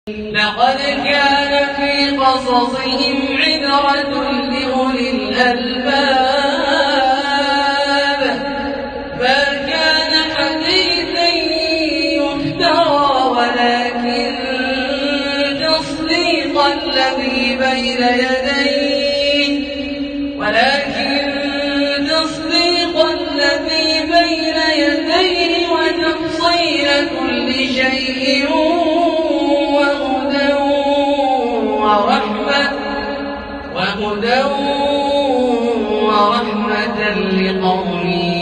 لقد كان في قصصهم عبرة لأولي الألباب ما كان حديثا يفترى ولكن تصديق الذي بين يديه وتفصيل كل شيء وهدى ورحمة لقوم